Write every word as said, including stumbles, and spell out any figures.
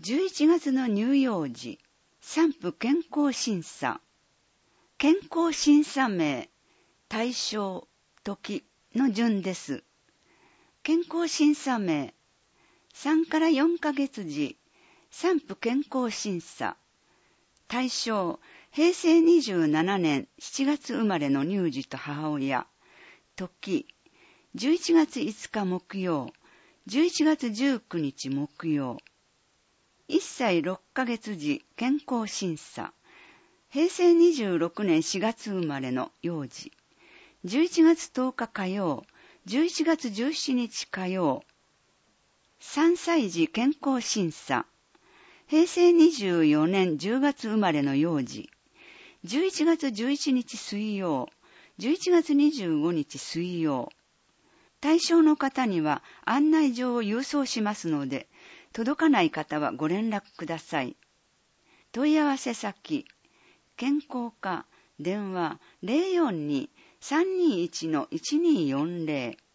じゅういちがつの乳幼児、産婦健康審査、健康審査名、対象、時の順です。健康審査名、さんからよんかげつ時、産婦健康審査、対象、へいせいにじゅうななねんしちがつ生まれの乳児と母親、時、じゅういちがついつか木曜、じゅういちがつじゅうくにち木曜、いっさいろっかげつ時健康審査、へいせいにじゅうろくねんしがつ生まれの幼児、じゅういちがつとおか火曜、じゅういちがつじゅうしちにち火曜、さんさい児健康審査、へいせいにじゅうよねんじゅうがつ生まれの幼児、じゅういちがつじゅういちにち水曜、じゅういちがつにじゅうごにち水曜。対象の方には案内状を郵送しますので、届かない方はご連絡ください。問い合わせ先、健康課、電話 ゼロよんに さんにいちのいちにーよんゼロ